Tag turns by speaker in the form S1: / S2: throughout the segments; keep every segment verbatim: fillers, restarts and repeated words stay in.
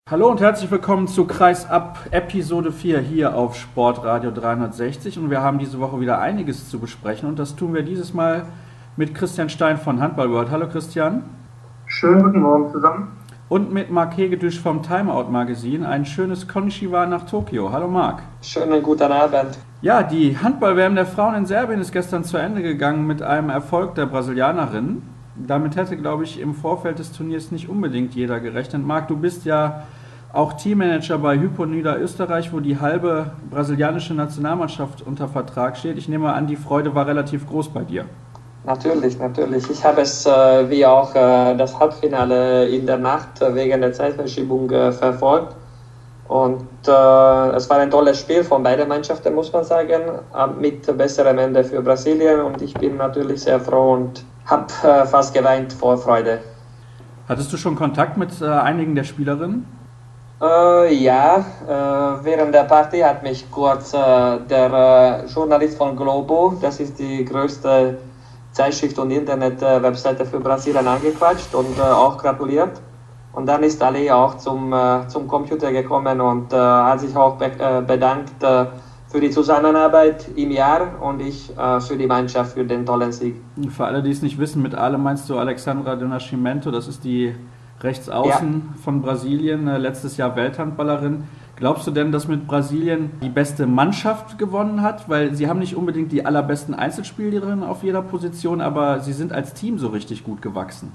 S1: Hallo und herzlich willkommen zu Kreisab Episode vier hier auf Sportradio dreihundertsechzig und wir haben diese Woche wieder einiges zu besprechen und das tun wir dieses Mal mit Christian Stein von Handball World. Hallo Christian.
S2: Schönen guten Morgen zusammen.
S1: Und mit Marc Hegedüsch vom Timeout Magazin. Ein schönes Konnichiwa nach Tokio. Hallo Marc.
S3: Schönen guten Abend.
S1: Ja, die Handball-W M der Frauen in Serbien ist gestern zu Ende gegangen mit einem Erfolg der Brasilianerinnen. Damit hätte, glaube ich, im Vorfeld des Turniers nicht unbedingt jeder gerechnet. Marc, du bist ja auch Teammanager bei Hypo Niederösterreich, wo die halbe brasilianische Nationalmannschaft unter Vertrag steht. Ich nehme an, die Freude war relativ groß bei dir.
S3: Natürlich, natürlich. Ich habe es äh, wie auch äh, das Halbfinale in der Nacht äh, wegen der Zeitverschiebung äh, verfolgt. Und äh, es war ein tolles Spiel von beiden Mannschaften, muss man sagen, äh, mit besserem Ende für Brasilien. Und ich bin natürlich sehr froh und habe äh, fast geweint vor Freude.
S1: Hattest du schon Kontakt mit äh, einigen der Spielerinnen?
S3: Äh, ja, äh, während der Partie hat mich kurz äh, der äh, Journalist von Globo, das ist die größte Zeitschrift und Internet-Webseite für Brasilien, angequatscht und äh, auch gratuliert. Und dann ist Ali auch zum, äh, zum Computer gekommen und äh, hat sich auch be äh, bedankt äh, für die Zusammenarbeit im Jahr und ich äh, für die Mannschaft für den tollen Sieg.
S1: Für alle, die es nicht wissen, mit Ale meinst du Alexandra do Nascimento, das ist die Rechtsaußen ja. von Brasilien, äh, letztes Jahr Welthandballerin. Glaubst du denn, dass mit Brasilien die beste Mannschaft gewonnen hat? Weil sie haben nicht unbedingt die allerbesten Einzelspielerinnen auf jeder Position, aber sie sind als Team so richtig gut gewachsen.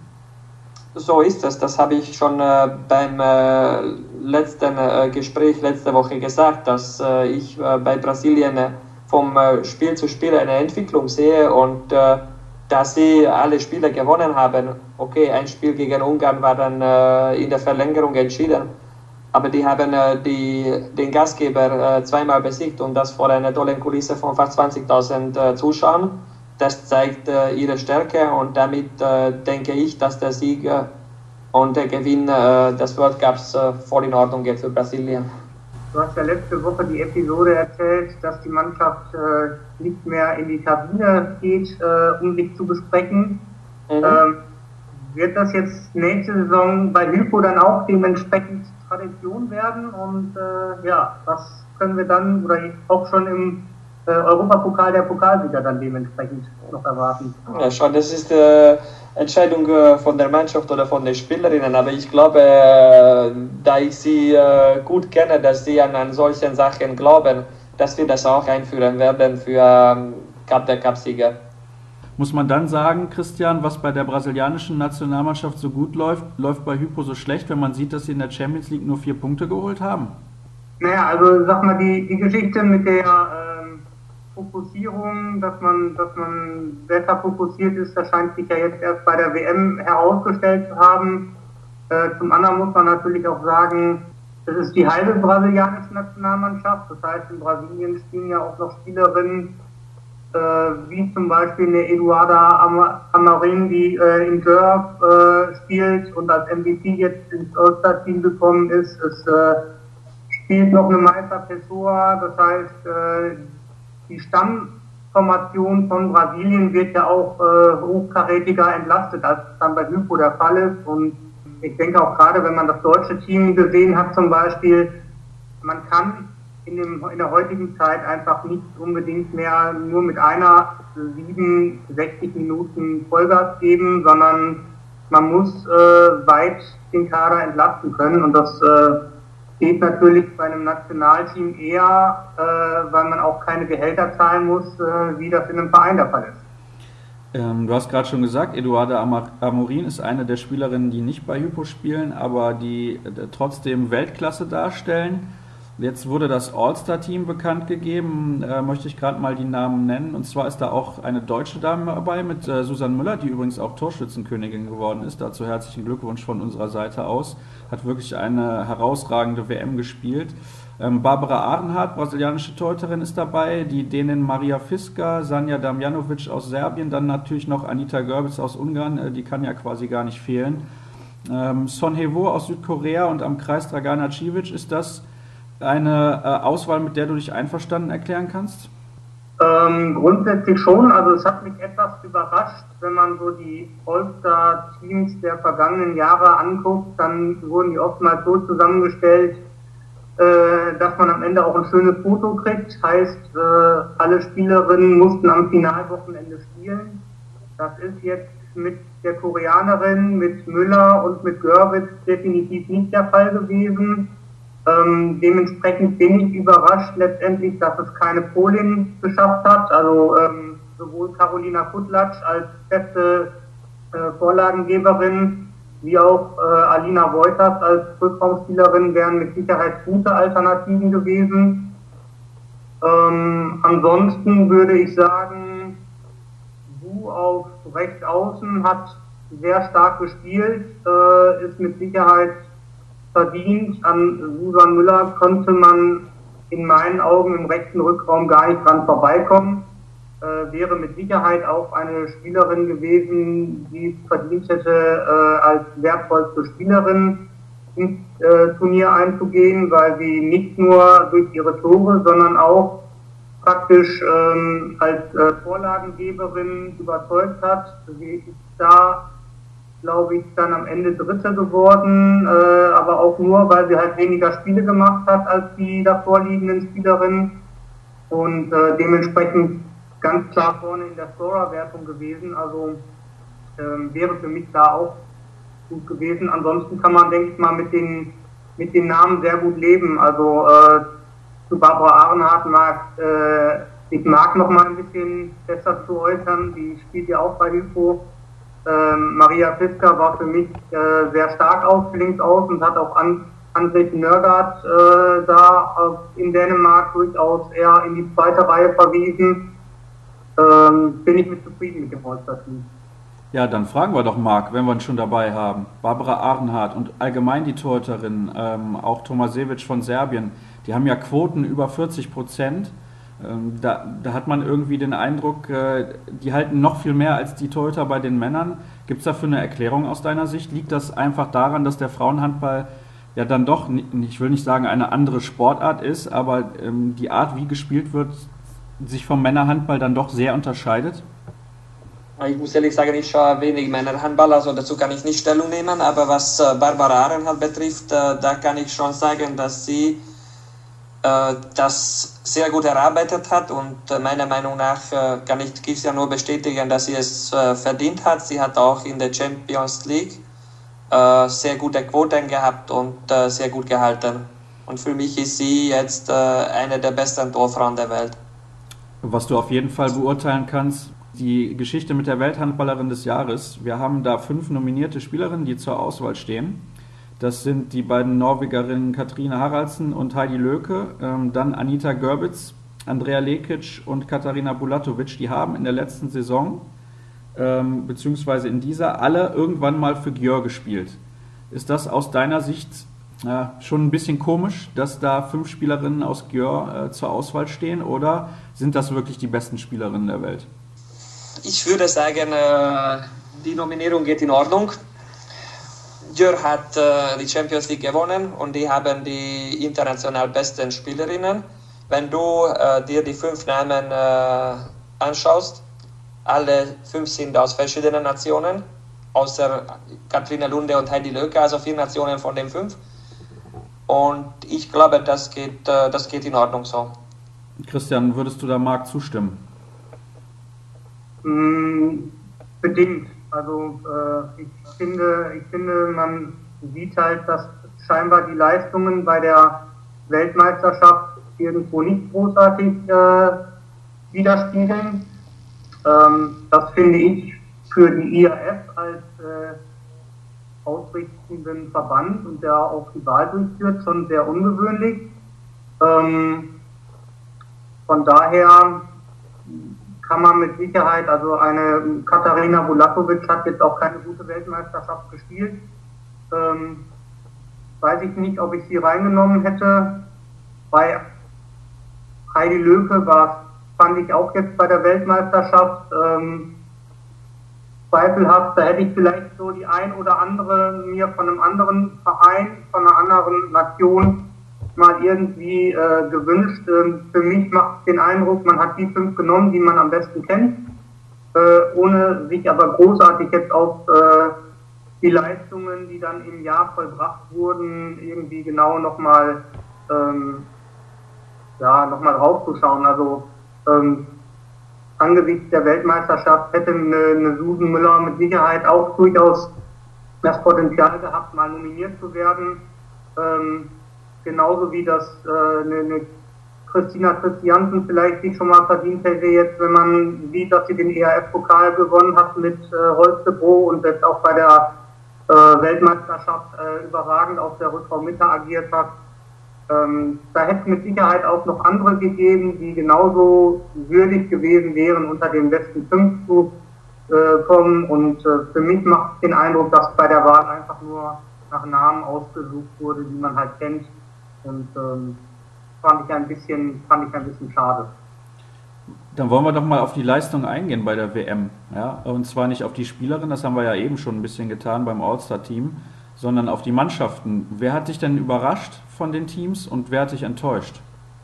S3: So ist es. Das habe ich schon äh, beim äh, letzten äh, Gespräch letzte Woche gesagt, dass äh, ich äh, bei Brasilien äh, vom äh, Spiel zu Spiel eine Entwicklung sehe und äh, dass sie alle Spiele gewonnen haben. Okay, ein Spiel gegen Ungarn war dann äh, in der Verlängerung entschieden, aber die haben äh, die, den Gastgeber äh, zweimal besiegt und das vor einer tollen Kulisse von fast zwanzigtausend äh, Zuschauern. Das zeigt äh, ihre Stärke und damit äh, denke ich, dass der Sieg äh, und der Gewinn äh, des World Cups äh, voll in Ordnung geht für Brasilien.
S2: Du hast ja letzte Woche die Episode erzählt, dass die Mannschaft äh, nicht mehr in die Kabine geht, äh, um sich zu besprechen. Mhm. Ähm, wird das jetzt nächste Saison bei Hypo dann auch dementsprechend Tradition werden? Und äh, ja, was können wir dann oder auch schon im äh, Europapokal der Pokalsieger dann dementsprechend noch erwarten?
S3: Ja, schon, das ist äh, Entscheidung äh, von der Mannschaft oder von den Spielerinnen, aber ich glaube, äh, da ich sie äh, gut kenne, dass sie an, an solchen Sachen glauben, dass wir das auch einführen werden für ähm, Cup der Cupsieger.
S1: Muss man dann sagen, Christian, was bei der brasilianischen Nationalmannschaft so gut läuft, läuft bei Hypo so schlecht, wenn man sieht, dass sie in der Champions League nur vier Punkte geholt haben?
S2: Naja, also sag mal, die, die Geschichte mit der ähm, Fokussierung, dass man, dass man besser fokussiert ist, das scheint sich ja jetzt erst bei der W M herausgestellt zu haben. Äh, zum anderen muss man natürlich auch sagen, das ist die halbe brasilianische Nationalmannschaft, das heißt in Brasilien spielen ja auch noch Spielerinnen, wie zum Beispiel eine Eduarda Amarin, die äh, in Dörf äh, spielt und als M V P jetzt ins All-Star-Team gekommen ist. Es äh, spielt noch eine Meister Pessoa, das heißt, äh, die Stammformation von Brasilien wird ja auch äh, hochkarätiger entlastet, als es dann bei Hypo der Fall ist. Und ich denke auch gerade, wenn man das deutsche Team gesehen hat zum Beispiel, man kann In, dem, in der heutigen Zeit einfach nicht unbedingt mehr nur mit einer siebenundsechzig Minuten Vollgas geben, sondern man muss äh, weit den Kader entlasten können und das äh, geht natürlich bei einem Nationalteam eher, äh, weil man auch keine Gehälter zahlen muss, äh, wie das in einem Verein der Fall ist.
S1: Ähm, du hast gerade schon gesagt, Eduarda Amorim ist eine der Spielerinnen, die nicht bei Hypo spielen, aber die äh, trotzdem Weltklasse darstellen. Jetzt wurde das All-Star-Team bekannt gegeben, äh, möchte ich gerade mal die Namen nennen. Und zwar ist da auch eine deutsche Dame dabei mit äh, Susanne Müller, die übrigens auch Torschützenkönigin geworden ist. Dazu herzlichen Glückwunsch von unserer Seite aus. Hat wirklich eine herausragende W M gespielt. Ähm, Barbara Ahrenhardt, brasilianische Torhüterin, ist dabei. Die Dänin Maria Fiska, Sanja Damjanovic aus Serbien, dann natürlich noch Anita Görbitz aus Ungarn, äh, die kann ja quasi gar nicht fehlen. Ähm, Son Hewo aus Südkorea und am Kreis Dragana Civic. Ist das eine äh, Auswahl, mit der du dich einverstanden erklären kannst?
S2: Ähm, grundsätzlich schon, also es hat mich etwas überrascht, wenn man so die All-Star-Teams der vergangenen Jahre anguckt, dann wurden die oftmals so zusammengestellt, äh, dass man am Ende auch ein schönes Foto kriegt, heißt, äh, alle Spielerinnen mussten am Finalwochenende spielen. Das ist jetzt mit der Koreanerin, mit Müller und mit Görwitz definitiv nicht der Fall gewesen. Ähm, dementsprechend bin ich überrascht letztendlich, dass es keine Polin geschafft hat. Also ähm, sowohl Karolina Kutlatsch als beste äh, Vorlagengeberin wie auch äh, Alina Wouters als Rückraumspielerin wären mit Sicherheit gute Alternativen gewesen. Ähm, ansonsten würde ich sagen, Wu auf rechts außen hat sehr stark gespielt, äh, ist mit Sicherheit verdient. An Susan Müller konnte man in meinen Augen im rechten Rückraum gar nicht dran vorbeikommen. Äh, wäre mit Sicherheit auch eine Spielerin gewesen, die es verdient hätte, äh, als wertvollste Spielerin ins äh, Turnier einzugehen, weil sie nicht nur durch ihre Tore, sondern auch praktisch ähm, als äh, Vorlagengeberin überzeugt hat. Sie ist da, glaube ich, dann am Ende Dritte geworden, äh, aber auch nur, weil sie halt weniger Spiele gemacht hat als die davor liegenden Spielerinnen und äh, dementsprechend ganz klar vorne in der Scorer-Wertung gewesen. Also ähm, wäre für mich da auch gut gewesen. Ansonsten kann man, denke ich mal, mit den mit den Namen sehr gut leben. Also äh, zu Barbara Arenhardt mag äh, ich mag noch mal ein bisschen besser zu äußern. Die spielt ja auch bei Hypo. Ähm, Maria Piska war für mich äh, sehr stark auf links aus und hat auch an André Nørgaard äh, da äh, in Dänemark durchaus eher in die zweite Reihe verwiesen. Ähm, bin ich mit zufrieden mit dem All-Star-Team.
S1: Ja, dann fragen wir doch Marc, wenn wir ihn schon dabei haben. Barbara Arenhardt und allgemein die Torhüterin, ähm, auch Tomasevic von Serbien, die haben ja Quoten über vierzig Prozent. Ähm, da, da hat man irgendwie den Eindruck, äh, die halten noch viel mehr als die Torhüter bei den Männern. Gibt es dafür eine Erklärung aus deiner Sicht? Liegt das einfach daran, dass der Frauenhandball ja dann doch, ich will nicht sagen eine andere Sportart ist, aber ähm, die Art, wie gespielt wird, sich vom Männerhandball dann doch sehr unterscheidet?
S3: Ich muss ehrlich sagen, ich schaue wenig Männerhandball, also dazu kann ich nicht Stellung nehmen, aber was äh, Barbara Arenhardt betrifft, äh, da kann ich schon sagen, dass sie äh, das sehr gut erarbeitet hat und äh, meiner Meinung nach äh, kann ich Christian nur bestätigen, dass sie es äh, verdient hat. Sie hat auch in der Champions League äh, sehr gute Quoten gehabt und äh, sehr gut gehalten. Und für mich ist sie jetzt äh, eine der besten Torfrauen der Welt.
S1: Was du auf jeden Fall beurteilen kannst, die Geschichte mit der Welthandballerin des Jahres. Wir haben da fünf nominierte Spielerinnen, die zur Auswahl stehen. Das sind die beiden Norwegerinnen Katrine Haraldsen und Heidi Löke, ähm, dann Anita Görwitz, Andrea Lekic und Katarina Bulatovic. Die haben in der letzten Saison, ähm, beziehungsweise in dieser, alle irgendwann mal für Győr gespielt. Ist das aus deiner Sicht äh, schon ein bisschen komisch, dass da fünf Spielerinnen aus Győr äh, zur Auswahl stehen, oder sind das wirklich die besten Spielerinnen der Welt?
S3: Ich würde sagen, die Nominierung geht in Ordnung. Győr hat die Champions League gewonnen und die haben die international besten Spielerinnen. Wenn du dir die fünf Namen anschaust, alle fünf sind aus verschiedenen Nationen, außer Katrine Lunde und Heidi Löke, also vier Nationen von den fünf. Und ich glaube, das geht, das geht in Ordnung so.
S1: Christian, würdest du da Marc zustimmen?
S2: Bedingt. Also äh, ich finde, ich finde, man sieht halt, dass scheinbar die Leistungen bei der Weltmeisterschaft irgendwo nicht großartig äh, widerspiegeln. Ähm, das finde ich für die I A F als äh, ausrichtenden Verband und der auch die Wahl durchführt schon sehr ungewöhnlich. Ähm, von daher kann man mit Sicherheit, also eine Katarina Bulatovic hat jetzt auch keine gute Weltmeisterschaft gespielt. Ähm, weiß ich nicht, ob ich sie reingenommen hätte. Bei Heidi Löke war, fand ich auch jetzt bei der Weltmeisterschaft ähm, zweifelhaft. Da hätte ich vielleicht so die ein oder andere mir von einem anderen Verein, von einer anderen Nation mal irgendwie äh, gewünscht. Ähm, für mich macht es den Eindruck, man hat die fünf genommen, die man am besten kennt, äh, ohne sich aber großartig jetzt auf äh, die Leistungen, die dann im Jahr vollbracht wurden, irgendwie genau nochmal ähm, ja, noch mal draufzuschauen. Also ähm, angesichts der Weltmeisterschaft hätte eine, eine Susan Müller mit Sicherheit auch durchaus das Potenzial gehabt, mal nominiert zu werden. Ähm, genauso wie das äh, eine, eine Christina Christiansen vielleicht sich schon mal verdient hätte, jetzt, wenn man sieht, dass sie den E R F-Pokal gewonnen hat mit äh, Holstebro und jetzt auch bei der äh, Weltmeisterschaft äh, überragend auf der Rückraummitte agiert hat. Ähm, da hätte es mit Sicherheit auch noch andere gegeben, die genauso würdig gewesen wären, unter den besten fünf zu äh, kommen. Und äh, für mich macht es den Eindruck, dass bei der Wahl einfach nur nach Namen ausgesucht wurde, die man halt kennt. Und ähm, fand ich ein bisschen, fand ich ein bisschen schade.
S1: Dann wollen wir doch mal auf die Leistung eingehen bei der W M. Ja? Und zwar nicht auf die Spielerin, das haben wir ja eben schon ein bisschen getan beim All-Star-Team, sondern auf die Mannschaften. Wer hat dich denn überrascht von den Teams und wer hat dich enttäuscht?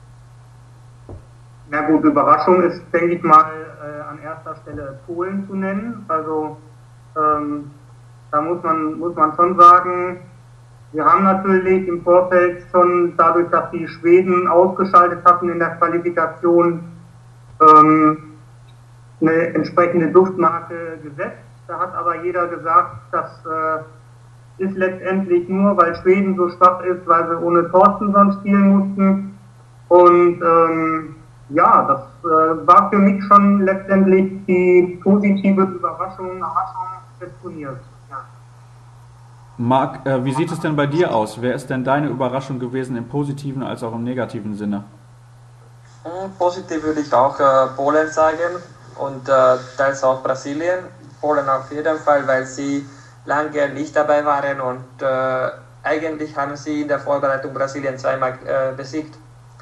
S2: Na gut, Überraschung ist, denke ich mal, äh, an erster Stelle Polen zu nennen. Also ähm, da muss man, muss man schon sagen, wir haben natürlich im Vorfeld schon dadurch, dass die Schweden ausgeschaltet hatten in der Qualifikation, ähm, eine entsprechende Duftmarke gesetzt. Da hat aber jeder gesagt, dass äh, ist letztendlich nur, weil Schweden so schwach ist, weil sie ohne Torstensson spielen mussten. Und ähm, ja, das äh, war für mich schon letztendlich die positive Überraschung, Überraschung des Turniers. Ja.
S1: Marc, äh, wie sieht es denn bei dir aus? Wer ist denn deine Überraschung gewesen im positiven als auch im negativen Sinne?
S3: Positiv würde ich auch äh, Polen sagen und äh, teils auch Brasilien. Polen auf jeden Fall, weil sie lange nicht dabei waren und äh, eigentlich haben sie in der Vorbereitung Brasilien zweimal äh, besiegt.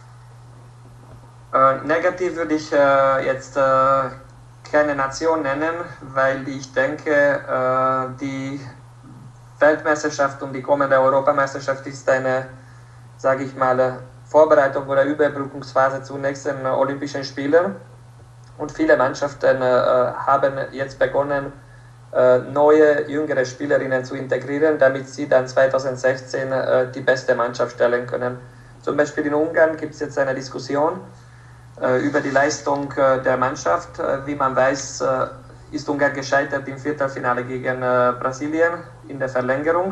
S3: Äh, negativ würde ich äh, jetzt äh, keine Nation nennen, weil ich denke, äh, die Weltmeisterschaft und die kommende Europameisterschaft ist eine, sage ich mal, Vorbereitung oder Überbrückungsphase zu nächsten Olympischen Spielen. Und viele Mannschaften äh, haben jetzt begonnen, neue, jüngere Spielerinnen zu integrieren, damit sie dann zweitausendsechzehn äh, die beste Mannschaft stellen können. Zum Beispiel in Ungarn gibt es jetzt eine Diskussion äh, über die Leistung äh, der Mannschaft. Äh, wie man weiß, äh, ist Ungarn gescheitert im Viertelfinale gegen äh, Brasilien in der Verlängerung.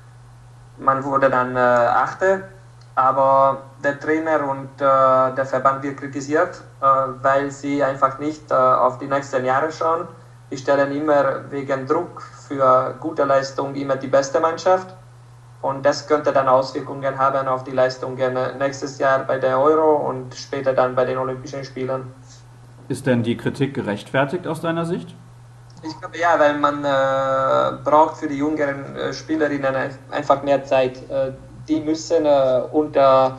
S3: Man wurde dann äh, Achte, aber der Trainer und äh, der Verband wird kritisiert, äh, weil sie einfach nicht äh, auf die nächsten Jahre schauen. Die stellen immer wegen Druck für gute Leistung immer die beste Mannschaft und das könnte dann Auswirkungen haben auf die Leistungen nächstes Jahr bei der Euro und später dann bei den Olympischen Spielen.
S1: Ist denn die Kritik gerechtfertigt aus deiner Sicht?
S3: Ich glaube ja, weil man äh, braucht für die jüngeren äh, Spielerinnen einfach mehr Zeit. Äh, die müssen äh, unter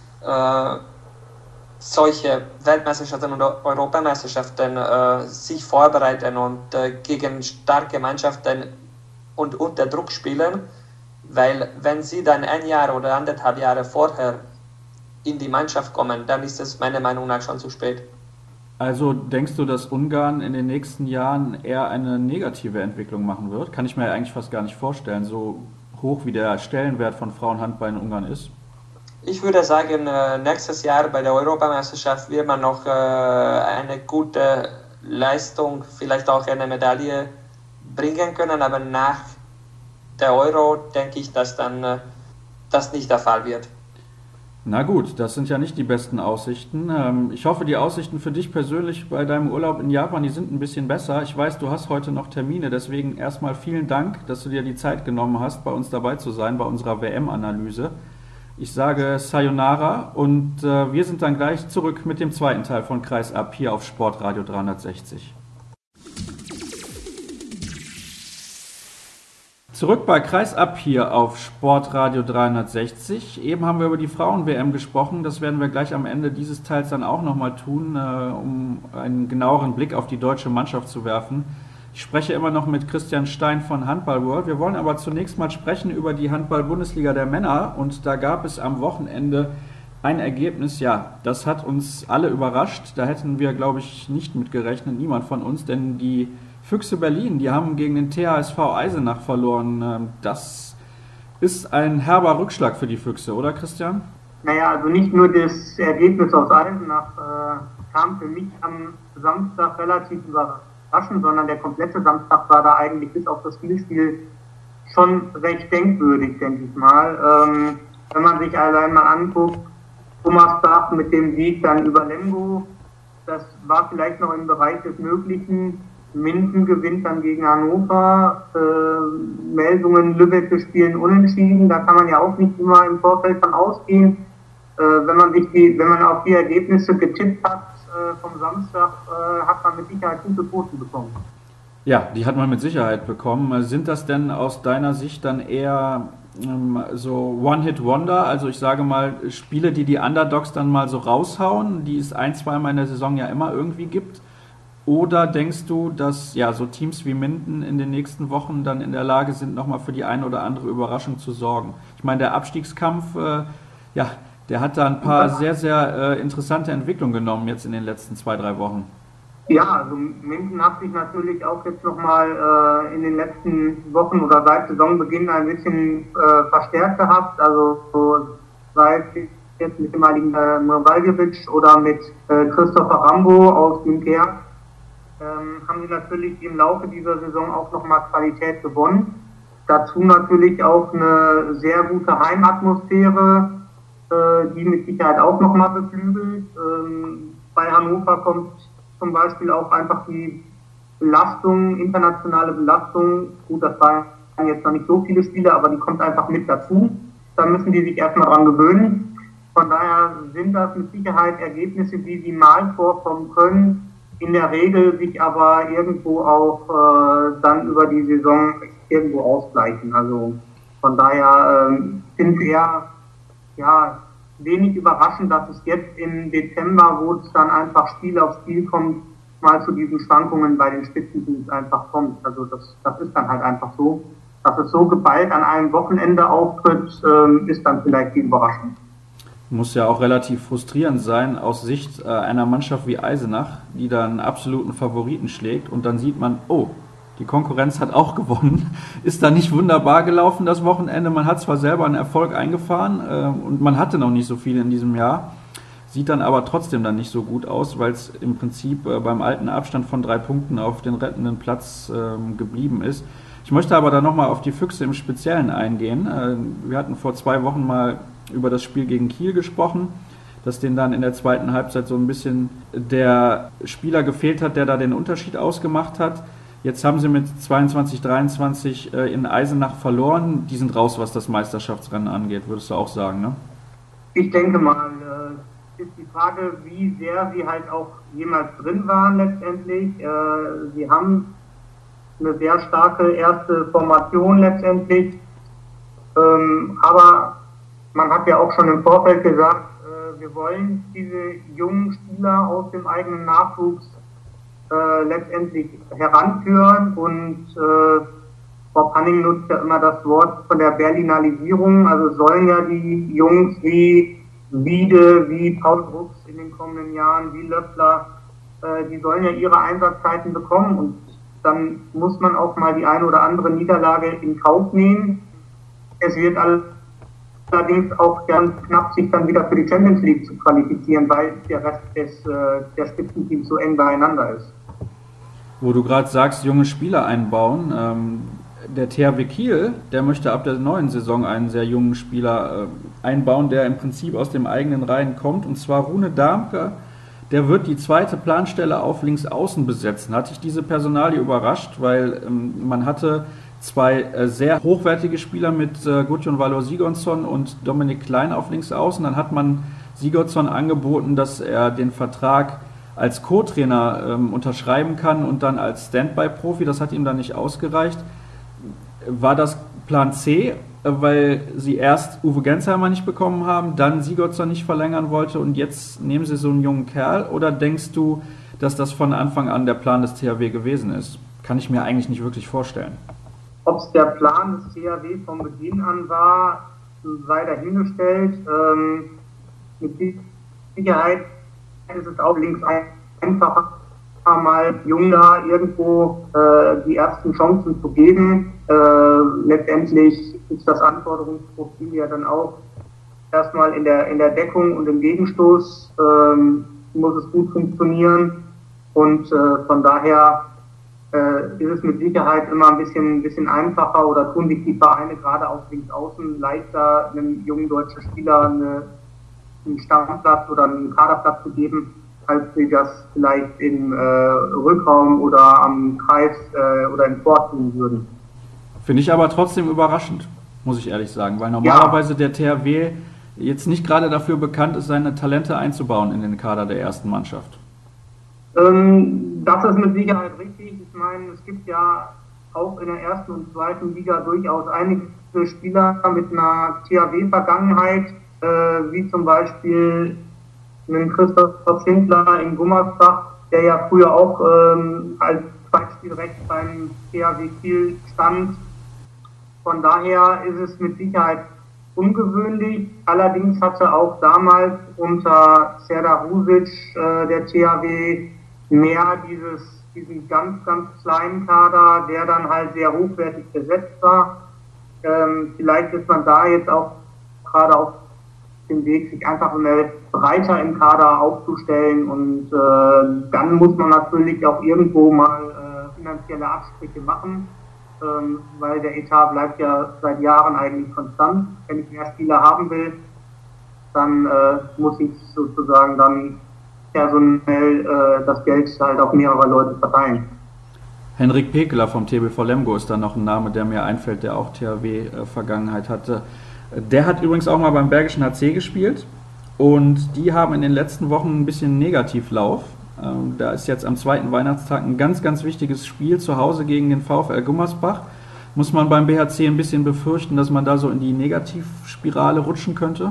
S3: äh, solche Weltmeisterschaften und Europameisterschaften äh, sich vorbereiten und äh, gegen starke Mannschaften und unter Druck spielen, weil wenn sie dann ein Jahr oder anderthalb Jahre vorher in die Mannschaft kommen, dann ist es meiner Meinung nach schon zu spät.
S1: Also denkst du, dass Ungarn in den nächsten Jahren eher eine negative Entwicklung machen wird? Kann ich mir eigentlich fast gar nicht vorstellen, so hoch wie der Stellenwert von Frauenhandball in Ungarn ist.
S3: Ich würde sagen, nächstes Jahr bei der Europameisterschaft wird man noch eine gute Leistung, vielleicht auch eine Medaille bringen können, aber nach der Euro denke ich, dass dann das nicht der Fall wird.
S1: Na gut, das sind ja nicht die besten Aussichten. Ich hoffe, die Aussichten für dich persönlich bei deinem Urlaub in Japan, die sind ein bisschen besser. Ich weiß, du hast heute noch Termine, deswegen erstmal vielen Dank, dass du dir die Zeit genommen hast, bei uns dabei zu sein, bei unserer W M-Analyse. Ich sage Sayonara und äh, wir sind dann gleich zurück mit dem zweiten Teil von Kreis ab hier auf Sportradio dreihundertsechzig. Zurück bei Kreis ab hier auf Sportradio dreihundertsechzig. Eben haben wir über die Frauen-W M gesprochen. Das werden wir gleich am Ende dieses Teils dann auch nochmal tun, äh, um einen genaueren Blick auf die deutsche Mannschaft zu werfen. Ich spreche immer noch mit Christian Stein von Handball World. Wir wollen aber zunächst mal sprechen über die Handball-Bundesliga der Männer. Und da gab es am Wochenende ein Ergebnis, ja, das hat uns alle überrascht. Da hätten wir, glaube ich, nicht mit gerechnet, niemand von uns. Denn die Füchse Berlin, die haben gegen den T H S V Eisenach verloren. Das ist ein herber Rückschlag für die Füchse, oder Christian?
S2: Naja, also nicht nur das Ergebnis aus Eisenach äh, kam für mich am Samstag relativ überraschend, sondern der komplette Samstag war da eigentlich bis auf das Spielspiel schon recht denkwürdig, denke ich mal. Ähm, wenn man sich also einmal anguckt, Thomas Bach mit dem Sieg dann über Lemgo, das war vielleicht noch im Bereich des Möglichen. Minden gewinnt dann gegen Hannover, äh, Meldungen, Lübeck spielen unentschieden, da kann man ja auch nicht immer im Vorfeld von ausgehen. Äh, wenn man sich die, wenn man auf die Ergebnisse getippt hat äh, vom Samstag, äh, hat man mit Sicherheit gute Quoten bekommen.
S1: Ja, die hat man mit Sicherheit bekommen. Sind das denn aus deiner Sicht dann eher ähm, so One-Hit-Wonder, also ich sage mal Spiele, die die Underdogs dann mal so raushauen, die es ein, zweimal in der Saison ja immer irgendwie gibt? Oder denkst du, dass ja so Teams wie Minden in den nächsten Wochen dann in der Lage sind, nochmal für die eine oder andere Überraschung zu sorgen? Ich meine, der Abstiegskampf, äh, ja, der hat da ein paar sehr, sehr äh, interessante Entwicklungen genommen jetzt in den letzten zwei, drei Wochen.
S2: Ja, also Minden hat sich natürlich auch jetzt nochmal äh, in den letzten Wochen oder seit Saisonbeginn ein bisschen äh, verstärkt gehabt. Also so, sei es jetzt mit dem heiligen äh, Mrvaljevic oder mit äh, Christopher Rambo aus dem Kerk. Ähm, haben sie natürlich im Laufe dieser Saison auch nochmal Qualität gewonnen. Dazu natürlich auch eine sehr gute Heimatmosphäre, äh, die mit Sicherheit auch nochmal beflügelt. Ähm, bei Hannover kommt zum Beispiel auch einfach die Belastung, internationale Belastung. Gut, das waren jetzt noch nicht so viele Spiele, aber die kommt einfach mit dazu. Da müssen die sich erstmal dran gewöhnen. Von daher sind das mit Sicherheit Ergebnisse, die sie mal vorkommen können, in der Regel sich aber irgendwo auch äh, dann über die Saison irgendwo ausgleichen. Also von daher äh, finde ich eher ja, wenig überraschend, dass es jetzt im Dezember, wo es dann einfach Spiel auf Spiel kommt, mal zu diesen Schwankungen bei den Spitzenteams einfach kommt. Also das, das ist dann halt einfach so. Dass es so geballt an einem Wochenende auftritt, äh, ist dann vielleicht die Überraschung.
S1: Muss ja auch relativ frustrierend sein aus Sicht äh, einer Mannschaft wie Eisenach, die da einen absoluten Favoriten schlägt und dann sieht man, oh, die Konkurrenz hat auch gewonnen. Ist da nicht wunderbar gelaufen das Wochenende? Man hat zwar selber einen Erfolg eingefahren äh, und man hatte noch nicht so viel in diesem Jahr, sieht dann aber trotzdem dann nicht so gut aus, weil es im Prinzip äh, beim alten Abstand von drei Punkten auf den rettenden Platz äh, geblieben ist. Ich möchte aber dann nochmal auf die Füchse im Speziellen eingehen. Äh, wir hatten vor zwei Wochen mal über das Spiel gegen Kiel gesprochen, dass denen dann in der zweiten Halbzeit so ein bisschen der Spieler gefehlt hat, der da den Unterschied ausgemacht hat. Jetzt haben sie mit zweiundzwanzig dreiundzwanzig äh, in Eisenach verloren. Die sind raus, was das Meisterschaftsrennen angeht, würdest du auch sagen, ne?
S2: Ich denke mal, äh, ist die Frage, wie sehr sie halt auch jemals drin waren letztendlich. Äh, sie haben eine sehr starke erste Formation letztendlich, ähm, aber man hat ja auch schon im Vorfeld gesagt, äh, wir wollen diese jungen Spieler aus dem eigenen Nachwuchs äh, letztendlich heranführen und äh, Frau Panning nutzt ja immer das Wort von der Berlinalisierung, also sollen ja die Jungs wie Wiede, wie Paul Brooks in den kommenden Jahren, wie Löffler, äh, die sollen ja ihre Einsatzzeiten bekommen und dann muss man auch mal die eine oder andere Niederlage in Kauf nehmen. Es wird alles allerdings auch ganz knapp, sich dann wieder für die Champions League zu qualifizieren, weil der Rest des, äh, der Spitzenteams so eng beieinander ist.
S1: Wo du gerade sagst, junge Spieler einbauen, ähm, der T H W Kiel, der möchte ab der neuen Saison einen sehr jungen Spieler äh, einbauen, der im Prinzip aus dem eigenen Reihen kommt, und zwar Rune Darmke. Der wird die zweite Planstelle auf Linksaußen besetzen. Hat dich diese Personalie überrascht, weil ähm, man hatte zwei äh, sehr hochwertige Spieler mit äh, Gudjon Valor Sigurdsson und Dominik Klein auf Linksaußen. Dann hat man Sigurdsson angeboten, dass er den Vertrag als Co-Trainer ähm, unterschreiben kann und dann als Standby-Profi. Das hat ihm dann nicht ausgereicht. War das Plan C, weil sie erst Uwe Gensheimer nicht bekommen haben, dann Sigurdsson nicht verlängern wollte und jetzt nehmen sie so einen jungen Kerl? Oder denkst du, dass das von Anfang an der Plan des T H W gewesen ist? kann ich mir eigentlich nicht wirklich vorstellen.
S2: Ob es der Plan des T H W von Beginn an war, sei dahingestellt. Ähm, mit Sicherheit ist es auch links einfacher, mal jung da irgendwo äh, die ersten Chancen zu geben. Äh, letztendlich ist das Anforderungsprofil ja dann auch erstmal in der in der Deckung und im Gegenstoß ähm, muss es gut funktionieren und äh, von daher äh, ist es mit Sicherheit immer ein bisschen ein bisschen einfacher oder tun sich die Vereine gerade auf links außen leichter, einem jungen deutschen Spieler eine, einen Stammplatz oder einen Kaderplatz zu geben, als sie das vielleicht im äh, Rückraum oder am Kreis äh, oder im Tor tun würden.
S1: Finde ich aber trotzdem überraschend, muss ich ehrlich sagen, weil normalerweise ja. der T H W jetzt nicht gerade dafür bekannt ist, seine Talente einzubauen in den Kader der ersten Mannschaft.
S2: Ähm, das ist mit Sicherheit richtig. Ich meine, es gibt ja auch in der ersten und zweiten Liga durchaus einige Spieler mit einer T H W-Vergangenheit, äh, wie zum Beispiel einen Christoph Schindler in Gummersbach, der ja früher auch ähm, als Zweitspielrecht beim T H W Kiel stand. Von daher ist es mit Sicherheit ungewöhnlich. Allerdings hatte auch damals unter Serdar Rusic äh, der T H W mehr dieses, diesen ganz, ganz kleinen Kader, der dann halt sehr hochwertig besetzt war. Ähm, vielleicht ist man da jetzt auch gerade auf dem Weg, sich einfach mehr breiter im Kader aufzustellen und äh, dann muss man natürlich auch irgendwo mal äh, finanzielle Abstriche machen, ähm, weil der Etat bleibt ja seit Jahren eigentlich konstant. Wenn ich mehr Spieler haben will, dann äh, muss ich sozusagen dann personell äh, das Geld halt auf mehrere Leute verteilen.
S1: Henrik Pekeler vom T B V Lemgo ist dann noch ein Name, der mir einfällt, der auch T H W-Vergangenheit hatte. Der hat übrigens auch mal beim Bergischen H C gespielt und die haben in den letzten Wochen ein bisschen Negativlauf. Ähm, da ist jetzt am zweiten Weihnachtstag ein ganz, ganz wichtiges Spiel zu Hause gegen den VfL Gummersbach. Muss man beim B H C ein bisschen befürchten, dass man da so in die Negativspirale rutschen könnte?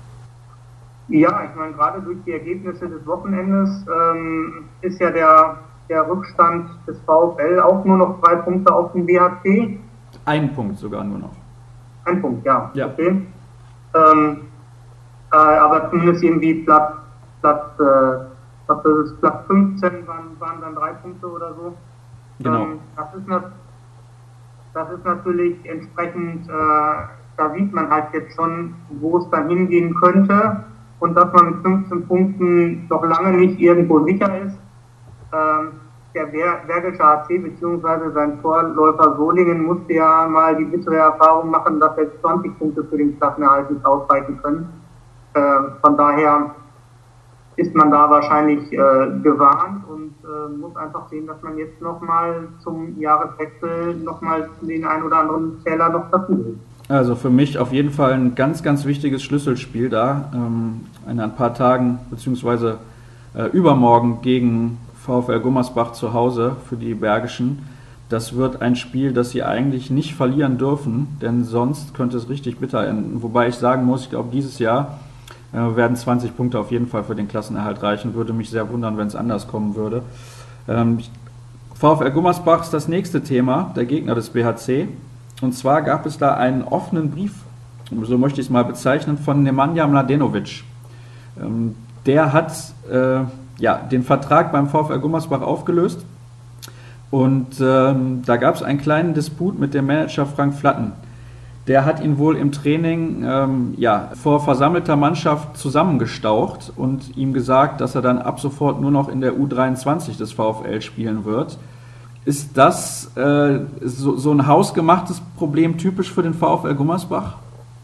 S2: Ja, ich meine, gerade durch die Ergebnisse des Wochenendes ähm, ist ja der, der Rückstand des VfL auch nur noch drei Punkte auf dem B H C.
S1: Ein Punkt sogar nur noch.
S2: Ein Punkt, ja.
S1: ja.
S2: Okay. Ähm, äh, aber zumindest irgendwie Platz, Platz, äh, was ist es, Platz fünfzehn waren, waren dann drei Punkte oder so.
S1: Genau.
S2: Ähm, das, ist nat- das ist natürlich entsprechend, äh, da sieht man halt jetzt schon, wo es dann hingehen könnte und dass man mit fünfzehn Punkten noch lange nicht irgendwo sicher ist. Ähm, Der Bergische H C bzw. sein Vorläufer Solingen musste ja mal die bittere Erfahrung machen, dass jetzt zwanzig Punkte für den Klassenerhalt nicht ausreichen können. Äh, von daher ist man da wahrscheinlich äh, gewarnt und äh, muss einfach sehen, dass man jetzt nochmal zum Jahreswechsel nochmal den ein oder anderen Zähler noch dazu will.
S1: Also für mich auf jeden Fall ein ganz, ganz wichtiges Schlüsselspiel da. Ähm, in ein paar Tagen bzw. Äh, übermorgen gegen VfL Gummersbach zu Hause für die Bergischen. Das wird ein Spiel, das sie eigentlich nicht verlieren dürfen, denn sonst könnte es richtig bitter enden. Wobei ich sagen muss, ich glaube, dieses Jahr äh, werden zwanzig Punkte auf jeden Fall für den Klassenerhalt reichen. Würde mich sehr wundern, wenn es anders kommen würde. Ähm, VfL Gummersbach ist das nächste Thema, der Gegner des B H C. Und zwar gab es da einen offenen Brief, so möchte ich es mal bezeichnen, von Nemanja Mladenovic. Ähm, der hat äh, ja, den Vertrag beim VfL Gummersbach aufgelöst und ähm, da gab es einen kleinen Disput mit dem Manager Frank Flatten. Der hat ihn wohl im Training ähm, ja, vor versammelter Mannschaft zusammengestaucht und ihm gesagt, dass er dann ab sofort nur noch in der U dreiundzwanzig des VfL spielen wird. Ist das äh, so, so ein hausgemachtes Problem typisch für den VfL Gummersbach?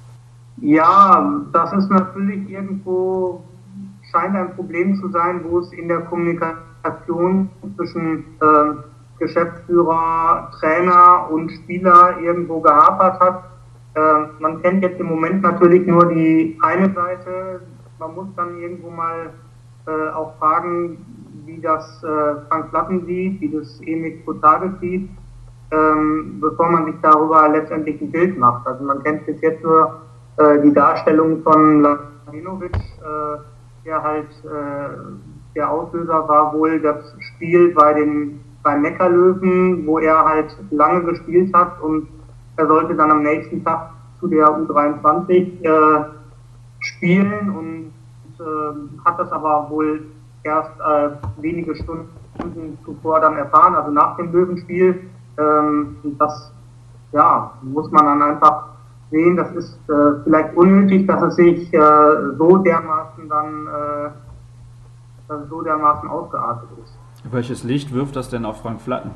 S2: Ja, das ist natürlich irgendwo scheint ein Problem zu sein, wo es in der Kommunikation zwischen äh, Geschäftsführer, Trainer und Spieler irgendwo gehapert hat. Äh, man kennt jetzt im Moment natürlich nur die eine Seite. Man muss dann irgendwo mal äh, auch fragen, wie das äh, Frank Flatten sieht, wie das Emil Kotade sieht, ähm, bevor man sich darüber letztendlich ein Bild macht. Also man kennt bis jetzt nur äh, die Darstellung von Mladenovic, äh, der halt äh, der Auslöser war wohl das Spiel bei den beim Neckarlöwen, wo er halt lange gespielt hat und er sollte dann am nächsten Tag zu der U dreiundzwanzig äh, spielen und äh, hat das aber wohl erst äh, wenige Stunden zuvor dann erfahren, also nach dem Löwenspiel. Ähm, das ja, muss man dann einfach sehen, das ist äh, vielleicht unnötig, dass es sich äh, so dermaßen dann äh, dass es so dermaßen ausgeartet ist.
S1: Welches Licht wirft das denn auf Frank Flatten?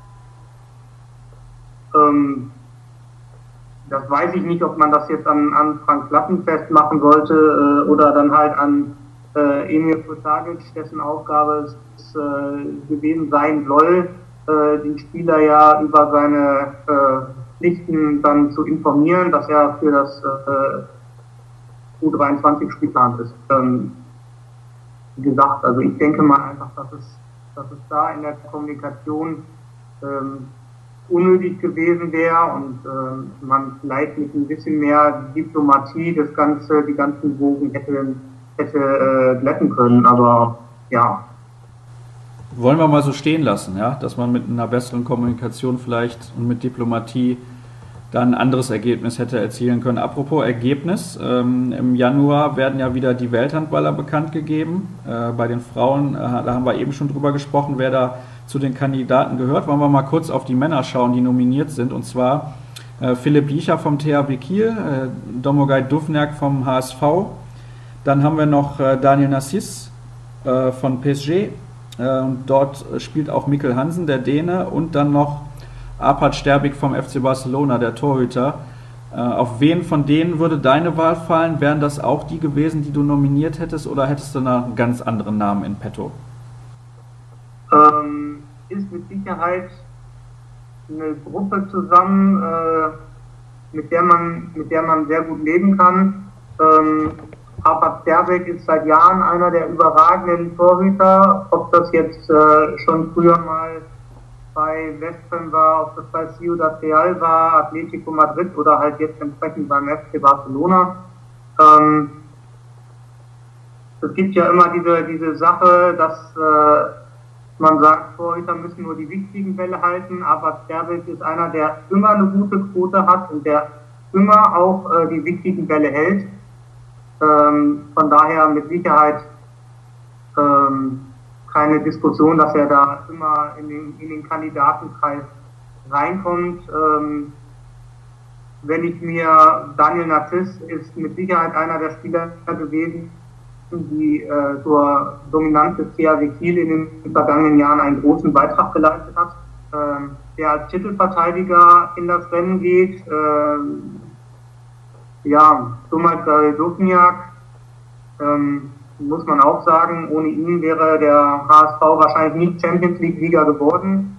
S2: Ähm, das weiß ich nicht, ob man das jetzt an, an Frank Flatten festmachen sollte äh, oder dann halt an äh, Emir Kurtagic, dessen Aufgabe es äh, gewesen sein soll, äh, den Spieler ja über seine äh, Pflichten dann zu informieren, dass er für das äh, U dreiundzwanzig Spielplan ist. Ähm, wie gesagt, also ich denke mal einfach, dass es, dass es da in der Kommunikation ähm, unnötig gewesen wäre und ähm, man vielleicht mit ein bisschen mehr Diplomatie das Ganze, die ganzen Wogen hätte, hätte äh, glätten können, aber ja.
S1: Wollen wir mal so stehen lassen, ja, dass man mit einer besseren Kommunikation vielleicht und mit Diplomatie dann ein anderes Ergebnis hätte erzielen können. Apropos Ergebnis, ähm, im Januar werden ja wieder die Welthandballer bekannt gegeben. Äh, bei den Frauen, äh, da haben wir eben schon drüber gesprochen, wer da zu den Kandidaten gehört. Wollen wir mal kurz auf die Männer schauen, die nominiert sind. Und zwar äh, Philipp Biecher vom T H W Kiel, äh, Domagoj Duvňák vom H S V. Dann haben wir noch äh, Daniel Narcisse äh, von P S G. Äh, und dort spielt auch Mikkel Hansen, der Däne. Und dann noch Arpad Sterbik vom F C Barcelona, der Torhüter. Äh, auf wen von denen würde deine Wahl fallen? Wären das auch die gewesen, die du nominiert hättest, oder hättest du einen ganz anderen Namen in petto?
S2: Ähm, ist mit Sicherheit eine Gruppe zusammen, äh, mit der man mit der man sehr gut leben kann. Ähm, Arpad Sterbik ist seit Jahren einer der überragenden Torhüter, ob das jetzt äh, schon früher mal bei West Ham war, ob das bei Ciudad Real war, Atletico Madrid oder halt jetzt entsprechend beim F C Barcelona. Ähm, es gibt ja immer diese, diese Sache, dass äh, man sagt, Torhüter müssen nur die wichtigen Bälle halten, aber Sterbik ist einer, der immer eine gute Quote hat und der immer auch äh, die wichtigen Bälle hält. Ähm, von daher mit Sicherheit ähm, keine Diskussion, dass er da immer in den, in den Kandidatenkreis reinkommt. Ähm, wenn ich mir, Daniel Narcisse ist mit Sicherheit einer der Spieler gewesen, die äh, zur Dominanz des T H W Kiel in den vergangenen Jahren einen großen Beitrag geleistet hat, ähm, der als Titelverteidiger in das Rennen geht. Ähm, ja, Domagoj Duvňák, ähm, muss man auch sagen, ohne ihn wäre der H S V wahrscheinlich nicht Champions League-Sieger geworden.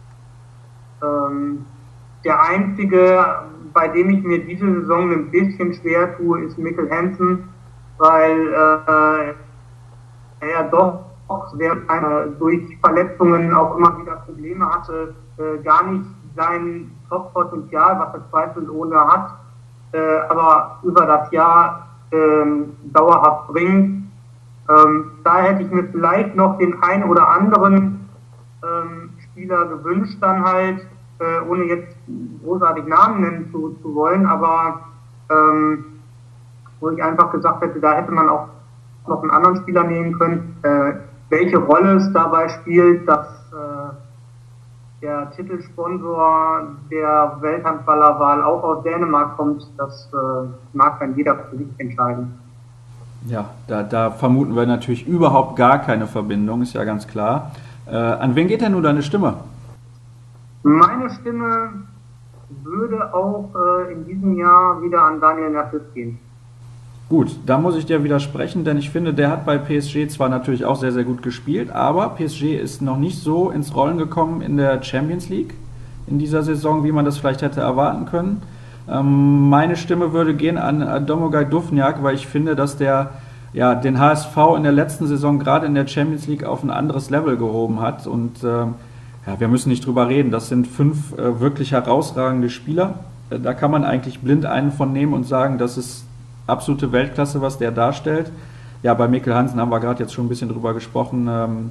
S2: Ähm, der einzige, bei dem ich mir diese Saison ein bisschen schwer tue, ist Mikkel Hansen, weil äh, er doch eine, durch Verletzungen auch immer wieder Probleme hatte, äh, gar nicht sein Top-Potenzial, was er zweifelsohne hat, äh, aber über das Jahr äh, dauerhaft bringt. Ähm, da hätte ich mir vielleicht noch den einen oder anderen ähm, Spieler gewünscht, dann halt, äh, ohne jetzt großartig Namen nennen zu, zu wollen, aber ähm, wo ich einfach gesagt hätte, da hätte man auch noch einen anderen Spieler nehmen können. Äh, welche Rolle es dabei spielt, dass äh, der Titelsponsor der Welthandballerwahl auch aus Dänemark kommt, das äh, mag dann jeder für sich entscheiden.
S1: Ja, da, da vermuten wir natürlich überhaupt gar keine Verbindung, ist ja ganz klar. Äh, an wen geht denn nun deine Stimme?
S2: Meine Stimme würde auch äh, in diesem Jahr wieder an Daniel Narcisse gehen.
S1: Gut, da muss ich dir widersprechen, denn ich finde, der hat bei P S G zwar natürlich auch sehr, sehr gut gespielt, aber P S G ist noch nicht so ins Rollen gekommen in der Champions League in dieser Saison, wie man das vielleicht hätte erwarten können. Meine Stimme würde gehen an Domagoj Duvňák, weil ich finde, dass der ja, den H S V in der letzten Saison gerade in der Champions League auf ein anderes Level gehoben hat. Und äh, ja, wir müssen nicht drüber reden. Das sind fünf äh, wirklich herausragende Spieler. Äh, da kann man eigentlich blind einen von nehmen und sagen, das ist absolute Weltklasse, was der darstellt. Ja, bei Mikkel Hansen haben wir gerade jetzt schon ein bisschen drüber gesprochen. Ähm,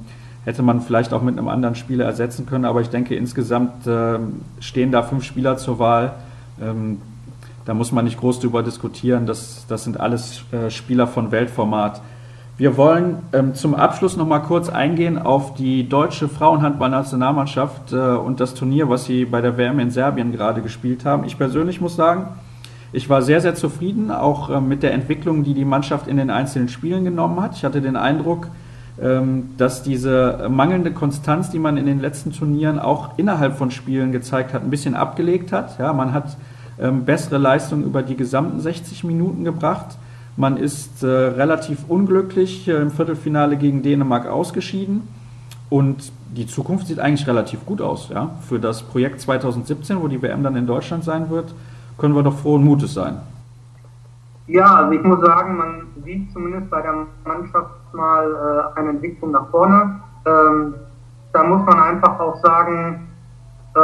S1: hätte man vielleicht auch mit einem anderen Spieler ersetzen können, aber ich denke, insgesamt äh, stehen da fünf Spieler zur Wahl. Ähm, da muss man nicht groß drüber diskutieren, das, das sind alles äh, Spieler von Weltformat. Wir wollen ähm, zum Abschluss noch mal kurz eingehen auf die deutsche Frauenhandball-Nationalmannschaft äh, und das Turnier, was sie bei der W M in Serbien gerade gespielt haben. Ich persönlich muss sagen, ich war sehr, sehr zufrieden, auch äh, mit der Entwicklung, die die Mannschaft in den einzelnen Spielen genommen hat. Ich hatte den Eindruck, ähm, dass diese mangelnde Konstanz, die man in den letzten Turnieren auch innerhalb von Spielen gezeigt hat, ein bisschen abgelegt hat. Ja, man hat ähm, bessere Leistungen über die gesamten sechzig Minuten gebracht. Man ist äh, relativ unglücklich äh, im Viertelfinale gegen Dänemark ausgeschieden und die Zukunft sieht eigentlich relativ gut aus. Ja? Für das Projekt zwanzig siebzehn, wo die W M dann in Deutschland sein wird, können wir doch frohen Mutes sein.
S2: Ja, also ich muss sagen, man sieht zumindest bei der Mannschaft mal äh, eine Entwicklung nach vorne. Ähm, da muss man einfach auch sagen, äh,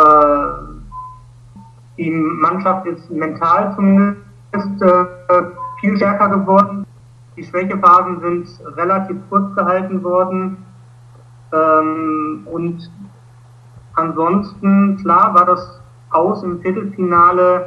S2: die Mannschaft ist mental zumindest äh, viel stärker geworden. Die Schwächephasen sind relativ kurz gehalten worden. Ähm, und ansonsten, klar, war das Aus im Viertelfinale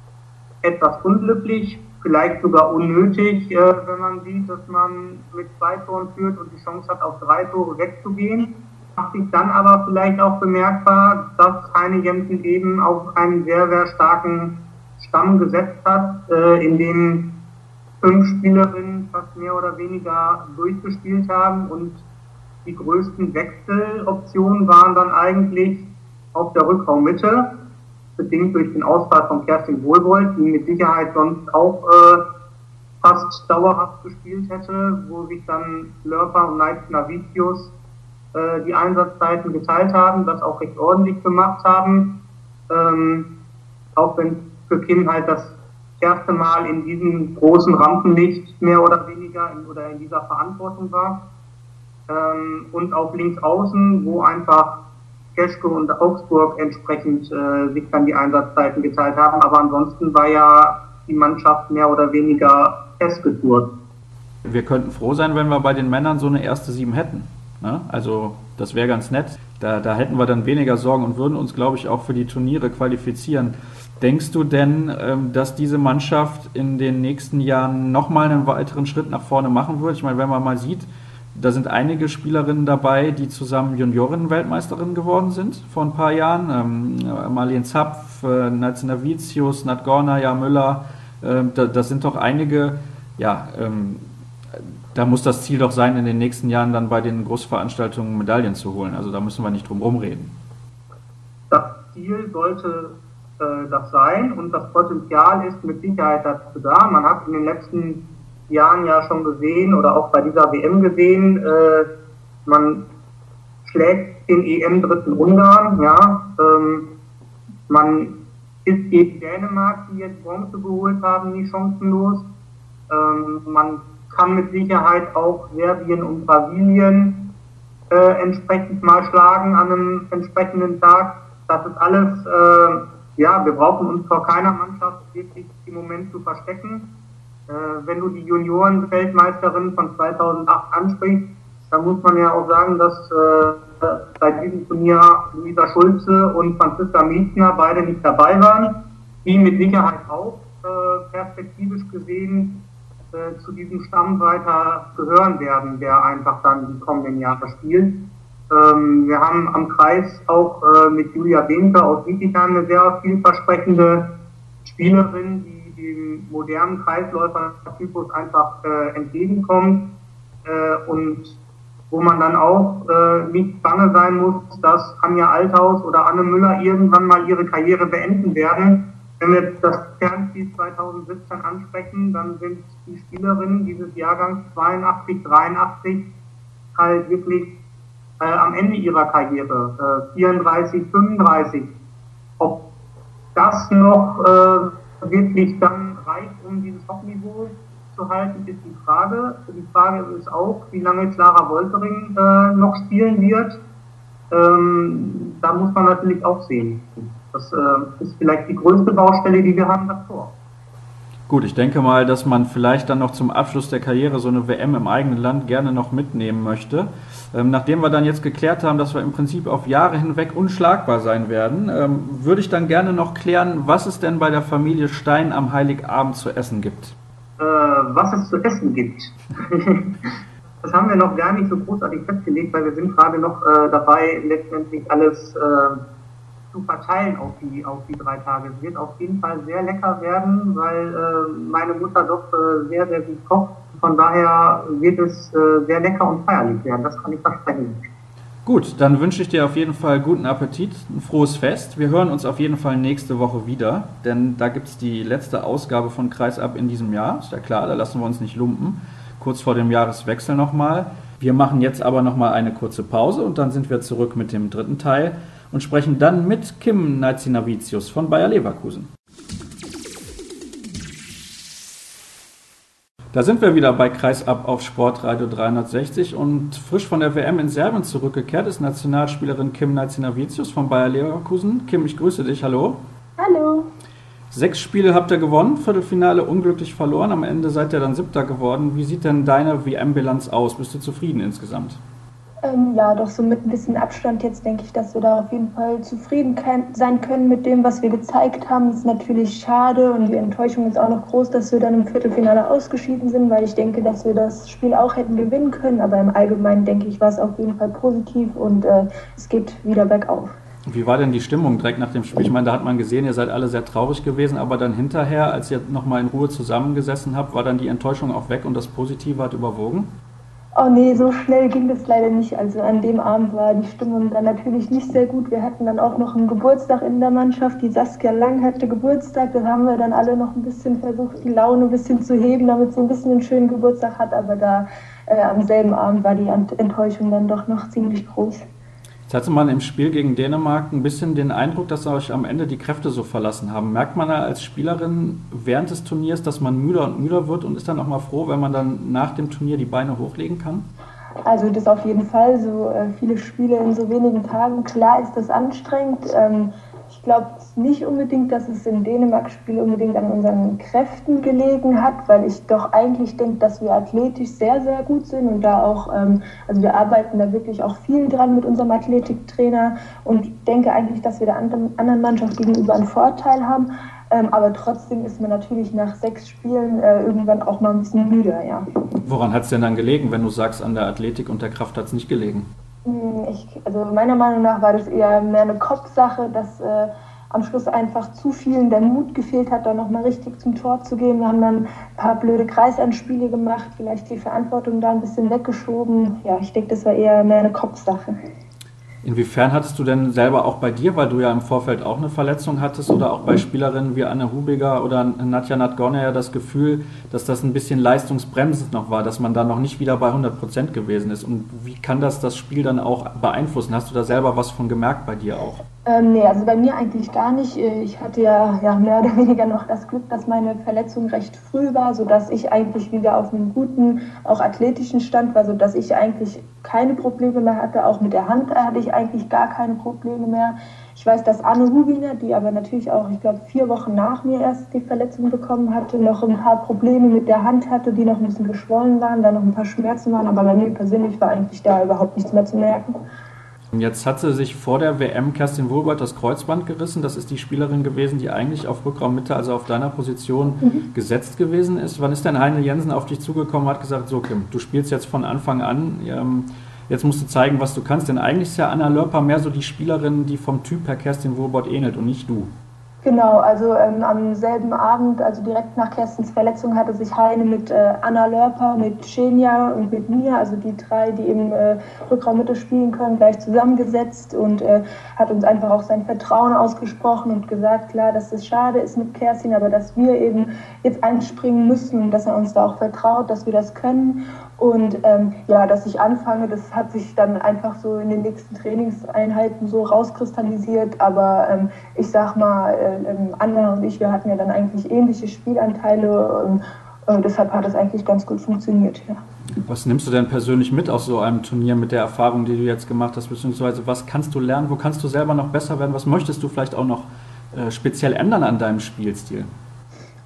S2: etwas unglücklich, vielleicht sogar unnötig, äh, wenn man sieht, dass man mit zwei Toren führt und die Chance hat, auf drei Tore wegzugehen. Macht sich dann aber vielleicht auch bemerkbar, dass Heine Jensen eben auf einen sehr, sehr starken Stamm gesetzt hat, äh, in dem fünf Spielerinnen fast mehr oder weniger durchgespielt haben und die größten Wechseloptionen waren dann eigentlich auf der Rückraummitte, bedingt durch den Ausfall von Kerstin Wohlwold, die mit Sicherheit sonst auch äh, fast dauerhaft gespielt hätte, wo sich dann Lörper und Navicius äh, die Einsatzzeiten geteilt haben, das auch recht ordentlich gemacht haben, ähm, auch wenn für Kim halt das erste Mal in diesem großen Rampenlicht mehr oder weniger in, oder in dieser Verantwortung war. Ähm, und auf links außen, wo einfach Keschke und Augsburg entsprechend äh, sich dann die Einsatzzeiten geteilt haben. Aber ansonsten war ja die Mannschaft mehr oder weniger festgezurrt.
S1: Wir könnten froh sein, wenn wir bei den Männern so eine erste Sieben hätten. Ne? Also das wäre ganz nett. Da, da hätten wir dann weniger Sorgen und würden uns, glaube ich, auch für die Turniere qualifizieren. Denkst du denn, ähm, dass diese Mannschaft in den nächsten Jahren nochmal einen weiteren Schritt nach vorne machen wird? Ich meine, wenn man mal sieht, da sind einige Spielerinnen dabei, die zusammen Junioren-Weltmeisterinnen geworden sind vor ein paar Jahren. Ähm, Marlene Zapf, äh, Navicius, Nadgorna, Müller, äh, da, das sind doch einige, ja, ähm, da muss das Ziel doch sein, in den nächsten Jahren dann bei den Großveranstaltungen Medaillen zu holen. Also da müssen wir nicht drum rumreden.
S2: Das Ziel sollte äh, das sein und das Potenzial ist mit Sicherheit dazu da. Man hat in den letzten Jahren ja schon gesehen oder auch bei dieser W M gesehen, äh, man schlägt den E M-Dritten Ungarn, ja, ähm, man ist gegen Dänemark, die jetzt Bronze geholt haben, nie chancenlos, ähm, man kann mit Sicherheit auch Serbien und Brasilien äh, entsprechend mal schlagen an einem entsprechenden Tag. Das ist alles, äh, ja, wir brauchen uns vor keiner Mannschaft wirklich im Moment zu verstecken. Äh, wenn du die Junioren-Weltmeisterin von zweitausendacht ansprichst, dann muss man ja auch sagen, dass äh, bei diesem Turnier Luisa Schulze und Franziska Miesner beide nicht dabei waren, die mit Sicherheit auch äh, perspektivisch gesehen äh, zu diesem Stamm weiter gehören werden, der einfach dann die kommenden Jahre spielt. Ähm, wir haben am Kreis auch äh, mit Julia Behnke aus Bietigheim eine sehr vielversprechende Spielerin, die dem modernen Kreisläufer-Typus einfach äh, entgegenkommt äh, und wo man dann auch äh, nicht bange sein muss, dass Anja Althaus oder Anne Müller irgendwann mal ihre Karriere beenden werden. Wenn wir das Kernspiel zweitausendsiebzehn ansprechen, dann sind die Spielerinnen dieses Jahrgangs zweiundachtzig, dreiundachtzig halt wirklich äh, am Ende ihrer Karriere, äh, vierunddreißig, fünfunddreißig. Ob das noch äh, wirklich dann reicht, um dieses Top-Niveau zu halten, ist die Frage. Die Frage ist auch, wie lange Clara Woltering äh, noch spielen wird. Ähm, da muss man natürlich auch sehen. Das äh, ist vielleicht die größte Baustelle, die wir haben davor.
S1: Gut, ich denke mal, dass man vielleicht dann noch zum Abschluss der Karriere so eine W M im eigenen Land gerne noch mitnehmen möchte. Ähm, nachdem wir dann jetzt geklärt haben, dass wir im Prinzip auf Jahre hinweg unschlagbar sein werden, ähm, würde ich dann gerne noch klären, was es denn bei der Familie Stein am Heiligabend zu essen gibt.
S2: Äh, was es zu essen gibt. Das haben wir noch gar nicht so großartig festgelegt, weil wir sind gerade noch äh, dabei, letztendlich alles äh, zu verteilen auf die, auf die drei Tage. Es wird auf jeden Fall sehr lecker werden, weil äh, meine Mutter doch äh, sehr, sehr gut kocht. Von daher wird es äh, sehr lecker und feierlich werden, das kann ich versprechen.
S1: Gut, dann wünsche ich dir auf jeden Fall guten Appetit, ein frohes Fest. Wir hören uns auf jeden Fall nächste Woche wieder, denn da gibt es die letzte Ausgabe von Kreisab in diesem Jahr. Ist ja klar, da lassen wir uns nicht lumpen. Kurz vor dem Jahreswechsel nochmal. Wir machen jetzt aber nochmal eine kurze Pause und dann sind wir zurück mit dem dritten Teil und sprechen dann mit Kim Naizinavicius von Bayer Leverkusen. Da sind wir wieder bei Kreisab auf Sportradio dreihundertsechzig und frisch von der W M in Serbien zurückgekehrt ist Nationalspielerin Kim Naizinavicius von Bayer Leverkusen. Kim, ich grüße dich, hallo.
S4: Hallo.
S1: Sechs Spiele habt ihr gewonnen, Viertelfinale unglücklich verloren, am Ende seid ihr dann Siebter geworden. Wie sieht denn deine W M-Bilanz aus? Bist du zufrieden insgesamt?
S4: Ähm, ja, doch so mit ein bisschen Abstand jetzt denke ich, dass wir da auf jeden Fall zufrieden sein können mit dem, was wir gezeigt haben. Es ist natürlich schade und die Enttäuschung ist auch noch groß, dass wir dann im Viertelfinale ausgeschieden sind, weil ich denke, dass wir das Spiel auch hätten gewinnen können. Aber im Allgemeinen denke ich, war es auf jeden Fall positiv und äh, es geht wieder bergauf.
S1: Wie war denn die Stimmung direkt nach dem Spiel? Ich meine, da hat man gesehen, ihr seid alle sehr traurig gewesen, aber dann hinterher, als ihr nochmal in Ruhe zusammengesessen habt, war dann die Enttäuschung auch weg und das Positive hat überwogen?
S4: Oh nee, so schnell ging das leider nicht. Also an dem Abend war die Stimmung dann natürlich nicht sehr gut. Wir hatten dann auch noch einen Geburtstag in der Mannschaft. Die Saskia Lang hatte Geburtstag. Da haben wir dann alle noch ein bisschen versucht, die Laune ein bisschen zu heben, damit sie ein bisschen einen schönen Geburtstag hat. Aber da äh, am selben Abend war die Enttäuschung dann doch noch ziemlich groß.
S1: Jetzt hatte man im Spiel gegen Dänemark ein bisschen den Eindruck, dass euch am Ende die Kräfte so verlassen haben. Merkt man da als Spielerin während des Turniers, dass man müder und müder wird und ist dann auch mal froh, wenn man dann nach dem Turnier die Beine hochlegen kann?
S4: Also das auf jeden Fall, so äh, viele Spiele in so wenigen Tagen. Klar ist das anstrengend. Ähm, ich glaube nicht unbedingt, dass es im Dänemark-Spiel unbedingt an unseren Kräften gelegen hat, weil ich doch eigentlich denke, dass wir athletisch sehr, sehr gut sind und da auch, ähm, also wir arbeiten da wirklich auch viel dran mit unserem Athletiktrainer und ich denke eigentlich, dass wir der anderen Mannschaft gegenüber einen Vorteil haben, ähm, aber trotzdem ist man natürlich nach sechs Spielen äh, irgendwann auch mal ein bisschen müde, ja.
S1: Woran hat es denn dann gelegen, wenn du sagst, an der Athletik und der Kraft hat es nicht gelegen?
S4: Ich, also meiner Meinung nach war das eher mehr eine Kopfsache, dass äh, am Schluss einfach zu vielen der Mut gefehlt hat, da nochmal richtig zum Tor zu gehen. Wir haben dann ein paar blöde Kreisanspiele gemacht, vielleicht die Verantwortung da ein bisschen weggeschoben. Ja, ich denke, das war eher mehr eine Kopfsache.
S1: Inwiefern hattest du denn selber auch bei dir, weil du ja im Vorfeld auch eine Verletzung hattest oder auch bei Spielerinnen wie Anne Hubiger oder Nadja Nadgornaja das Gefühl, dass das ein bisschen leistungsbremsend noch war, dass man da noch nicht wieder bei hundert Prozent gewesen ist? Und wie kann das das Spiel dann auch beeinflussen? Hast du da selber was von gemerkt bei dir auch?
S4: Ähm, nee, also bei mir eigentlich gar nicht. Ich hatte ja, ja mehr oder weniger noch das Glück, dass meine Verletzung recht früh war, sodass ich eigentlich wieder auf einem guten, auch athletischen Stand war, sodass ich eigentlich keine Probleme mehr hatte. Auch mit der Hand hatte ich eigentlich gar keine Probleme mehr. Ich weiß, dass Anne Hubinger, die aber natürlich auch, ich glaube, vier Wochen nach mir erst die Verletzung bekommen hatte, noch ein paar Probleme mit der Hand hatte, die noch ein bisschen geschwollen waren, da noch ein paar Schmerzen waren. Aber bei mir persönlich war eigentlich da überhaupt nichts mehr zu merken.
S1: Jetzt hatte sich vor der W M Kerstin Wohlbert das Kreuzband gerissen. Das ist die Spielerin gewesen, die eigentlich auf Rückraummitte, also auf deiner Position, mhm. gesetzt gewesen ist. Wann ist denn Heine Jensen auf dich zugekommen und hat gesagt, so Kim, du spielst jetzt von Anfang an, ähm, jetzt musst du zeigen, was du kannst. Denn eigentlich ist ja Anna Lörper mehr so die Spielerin, die vom Typ her Kerstin Wohlbert ähnelt und nicht du.
S4: Genau, also ähm, am selben Abend, also direkt nach Kerstins Verletzung, hatte sich Heine mit äh, Anna Lörper, mit Xenia und mit mir, also die drei, die im äh, Rückraummitte spielen können, gleich zusammengesetzt und äh, hat uns einfach auch sein Vertrauen ausgesprochen und gesagt, klar, dass es schade ist mit Kerstin, aber dass wir eben jetzt einspringen müssen und dass er uns da auch vertraut, dass wir das können. Und ähm, ja, dass ich anfange, das hat sich dann einfach so in den nächsten Trainingseinheiten so rauskristallisiert. Aber ähm, ich sag mal, äh, Anna und ich, wir hatten ja dann eigentlich ähnliche Spielanteile und äh, deshalb hat das eigentlich ganz gut funktioniert. Ja.
S1: Was nimmst du denn persönlich mit aus so einem Turnier mit der Erfahrung, die du jetzt gemacht hast, beziehungsweise was kannst du lernen, wo kannst du selber noch besser werden, was möchtest du vielleicht auch noch äh, speziell ändern an deinem Spielstil?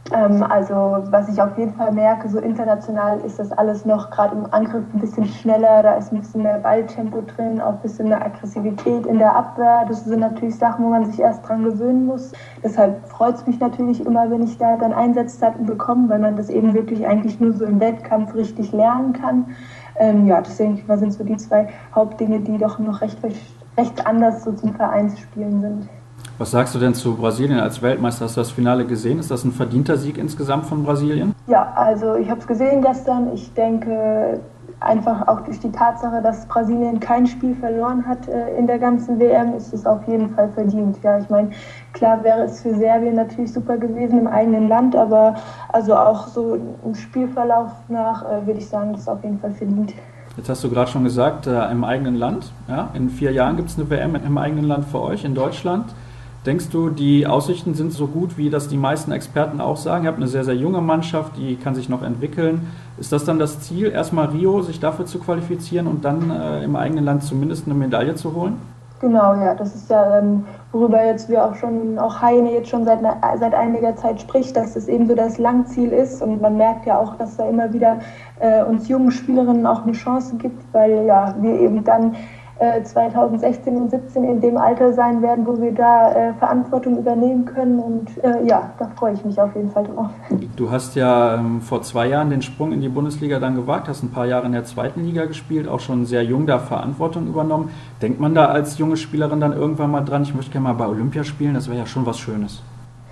S4: Ähm, also was ich auf jeden Fall merke, so international ist das alles noch gerade im Angriff ein bisschen schneller, da ist ein bisschen mehr Balltempo drin, auch ein bisschen mehr Aggressivität in der Abwehr. Das sind natürlich Sachen, wo man sich erst dran gewöhnen muss. Deshalb freut es mich natürlich immer, wenn ich da dann Einsatzzeiten bekomme, weil man das eben wirklich eigentlich nur so im Wettkampf richtig lernen kann. Ähm, ja, das denke ich mal, sind so die zwei Hauptdinge, die doch noch recht, recht anders so zum Vereinsspielen sind.
S1: Was sagst du denn zu Brasilien als Weltmeister? Hast du das Finale gesehen? Ist das ein verdienter Sieg insgesamt von Brasilien?
S4: Ja, also ich habe es gesehen gestern. Ich denke einfach auch durch die Tatsache, dass Brasilien kein Spiel verloren hat äh, in der ganzen W M, ist es auf jeden Fall verdient. Ja, ich meine, klar wäre es für Serbien natürlich super gewesen im eigenen Land, aber also auch so im Spielverlauf nach äh, würde ich sagen, das ist auf jeden Fall verdient.
S1: Jetzt hast du gerade schon gesagt, äh, im eigenen Land. Ja? In vier Jahren gibt es eine W M im eigenen Land für euch, in Deutschland. Denkst du, die Aussichten sind so gut, wie das die meisten Experten auch sagen? Ihr habt eine sehr, sehr junge Mannschaft, die kann sich noch entwickeln. Ist das dann das Ziel, erstmal Rio, sich dafür zu qualifizieren und dann äh, im eigenen Land zumindest eine Medaille zu holen?
S4: Genau, ja, das ist ja, ähm, worüber jetzt wir auch schon, auch Heine jetzt schon seit, seit einiger Zeit spricht, dass das eben so das Langziel ist, und man merkt ja auch, dass da immer wieder äh, uns jungen Spielerinnen auch eine Chance gibt, weil ja, wir eben dann zweitausendsechzehn und siebzehn in dem Alter sein werden, wo wir da äh, Verantwortung übernehmen können, und äh, ja, da freue ich mich auf jeden Fall drauf.
S1: Du hast ja ähm, vor zwei Jahren den Sprung in die Bundesliga dann gewagt, hast ein paar Jahre in der zweiten Liga gespielt, auch schon sehr jung da Verantwortung übernommen. Denkt man da als junge Spielerin dann irgendwann mal dran, ich möchte gerne mal bei Olympia spielen, das wäre ja schon was Schönes?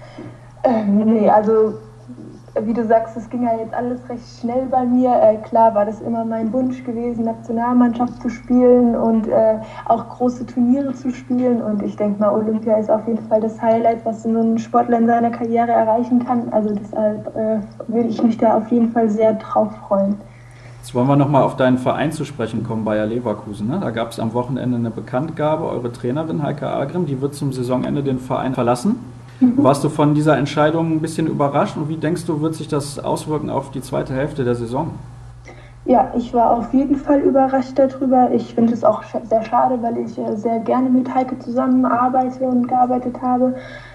S4: Ähm, nee, also wie du sagst, es ging ja jetzt alles recht schnell bei mir. Äh, klar war das immer mein Wunsch gewesen, Nationalmannschaft zu spielen und äh, auch große Turniere zu spielen. Und ich denke mal, Olympia ist auf jeden Fall das Highlight, was so ein Sportler in seiner Karriere erreichen kann. Also deshalb äh, würde ich mich da auf jeden Fall sehr drauf freuen.
S1: Jetzt wollen wir nochmal auf deinen Verein zu sprechen kommen, Bayer Leverkusen. Ne? Da gab es am Wochenende eine Bekanntgabe. Eure Trainerin Heike Agrim, die wird zum Saisonende den Verein verlassen. Warst du von dieser Entscheidung ein bisschen überrascht, und wie denkst du, wird sich das auswirken auf die zweite Hälfte der Saison?
S4: Ja, ich war auf jeden Fall überrascht darüber. Ich finde es auch sehr schade, weil ich sehr gerne mit Heike zusammenarbeite und gearbeitet habe.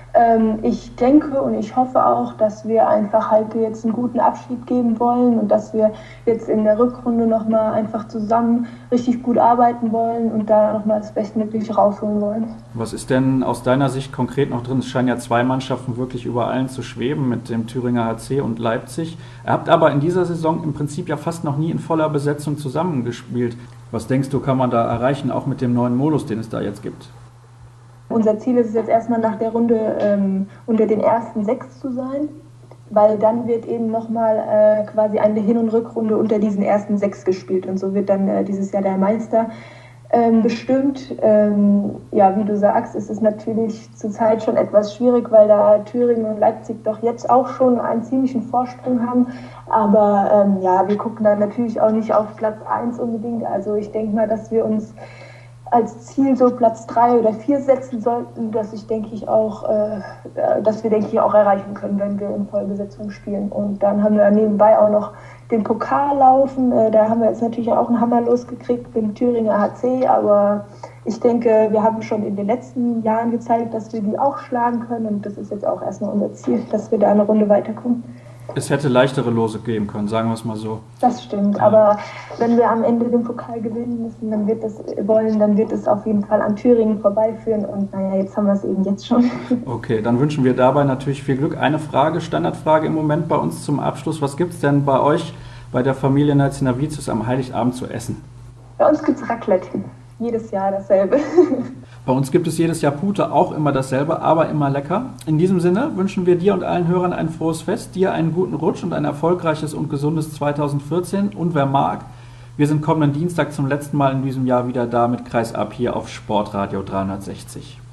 S4: Ich denke und ich hoffe auch, dass wir einfach Heike jetzt einen guten Abschied geben wollen und dass wir jetzt in der Rückrunde nochmal einfach zusammen richtig gut arbeiten wollen und da nochmal das Bestmögliche rausholen wollen.
S1: Was ist denn aus deiner Sicht konkret noch drin? Es scheinen ja zwei Mannschaften wirklich über allen zu schweben, mit dem Thüringer H C und Leipzig. Ihr habt aber in dieser Saison im Prinzip ja fast noch nie in voller Besetzung zusammengespielt. Was denkst du, kann man da erreichen, auch mit dem neuen Modus, den es da jetzt gibt?
S4: Unser Ziel ist es jetzt erstmal nach der Runde ähm, unter den ersten sechs zu sein, weil dann wird eben nochmal äh, quasi eine Hin- und Rückrunde unter diesen ersten sechs gespielt, und so wird dann äh, dieses Jahr der Meister ähm, bestimmt. Ähm, ja, wie du sagst, ist es natürlich zurzeit schon etwas schwierig, weil da Thüringen und Leipzig doch jetzt auch schon einen ziemlichen Vorsprung haben, aber ähm, ja, wir gucken da natürlich auch nicht auf Platz eins unbedingt, also ich denke mal, dass wir uns als Ziel so Platz drei oder vier setzen sollten, dass ich denke ich auch, äh, dass wir denke ich auch erreichen können, wenn wir in Vollbesetzung spielen. Und dann haben wir nebenbei auch noch den Pokal laufen. Äh, da haben wir jetzt natürlich auch einen Hammer losgekriegt mit dem Thüringer H C, aber ich denke, wir haben schon in den letzten Jahren gezeigt, dass wir die auch schlagen können, und das ist jetzt auch erstmal unser Ziel, dass wir da eine Runde weiterkommen.
S1: Es hätte leichtere Lose geben können, sagen wir es mal so.
S4: Das stimmt, aber wenn wir am Ende den Pokal gewinnen müssen, dann wird es wollen, dann wird es auf jeden Fall an Thüringen vorbeiführen, und naja, jetzt haben wir es eben jetzt schon.
S1: Okay, dann wünschen wir dabei natürlich viel Glück. Eine Frage, Standardfrage im Moment bei uns zum Abschluss. Was gibt es denn bei euch, bei der Familie Nelsinavicius am Heiligabend zu essen?
S4: Bei uns gibt es Raclette. Jedes Jahr dasselbe.
S1: Bei uns gibt es jedes Jahr Pute, auch immer dasselbe, aber immer lecker. In diesem Sinne wünschen wir dir und allen Hörern ein frohes Fest, dir einen guten Rutsch und ein erfolgreiches und gesundes zweitausendvierzehn. Und wer mag, wir sind kommenden Dienstag zum letzten Mal in diesem Jahr wieder da mit Kreisab hier auf Sportradio dreihundertsechzig.